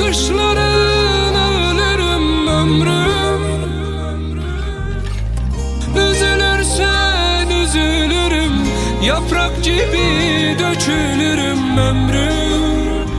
bakışlarına ölürüm ömrüm. Üzülürsen üzülürüm, yaprak gibi dökülürüm ömrüm.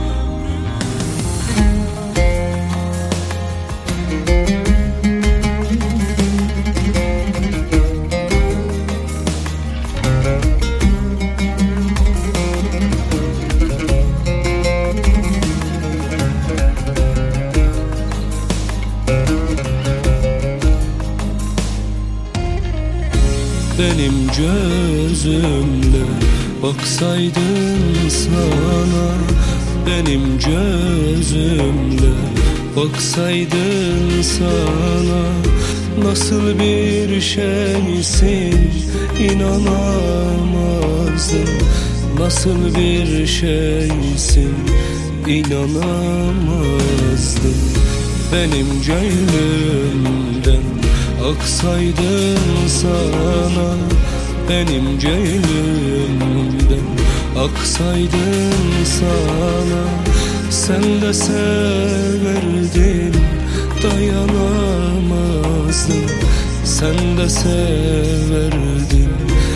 Benim gözümle baksaydın sana, benim gözümle baksaydın sana, nasıl bir şeysin inanamazdım. Nasıl bir şeysin inanamazdım. Benim gönlümden aksaydın sana, benim gönlümden aksaydın sana, sen de severdin dayanamazdın. Sen de severdin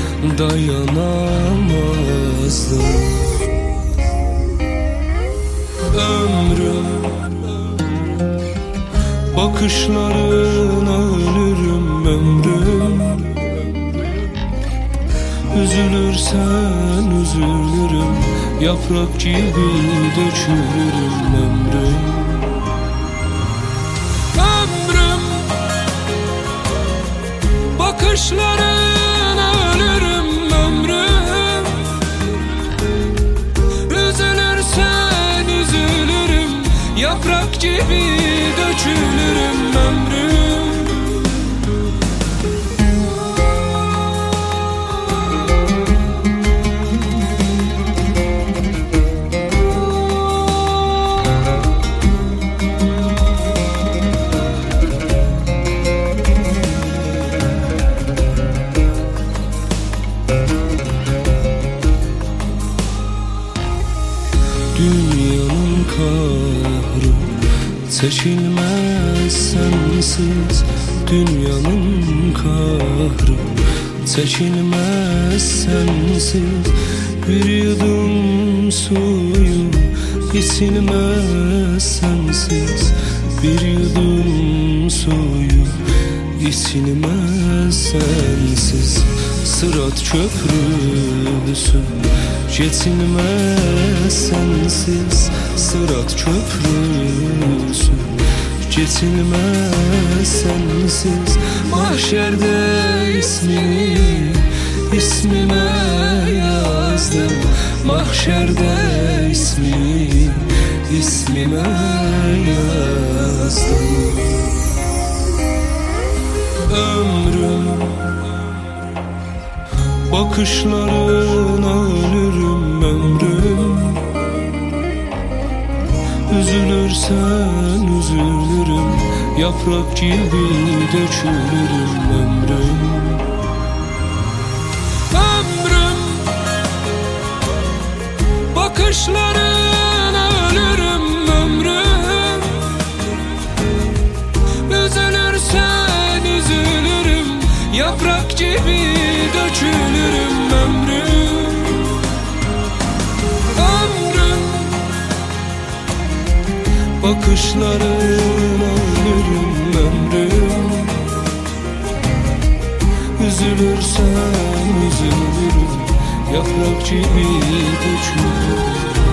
dayanamazdın. Ömrüm bakışlarına ölürüm ömrüm. Üzülürsen üzülürüm, yaprak gibi dökülürüm ömrüm. Ömrüm bakışlarına ölürüm ömrüm. Üzülürsen üzülürüm, yaprak gibi dökülürüm ömrüm. Dünyanın kahrı çekilmez sensiz. Dünyanın kahrı çekilmez sensiz. Bir yudum suyu içilmez sensiz. Bir yudum suyu içilmez sensiz. Sırat köprüsü geçilmez sensiz. Sırat köprüsü geçilmez sensiz. Mahşerde ismime yazdım. Mahşerde ismime yazdım. Ömrüm bakışlarına ölürüm ömrüm. Üzülürsen üzülürüm, yaprak gibi dökülürüm ömrüm. Ömrüm bakışlarına ölürüm ömrüm. Üzülürsen üzülürüm, yaprak gibi dökülürüm ömrüm. Ömrüm bakışlarına ölürüm ömrüm. Üzülürsen üzülürüm, yaprak gibi dökülürüm.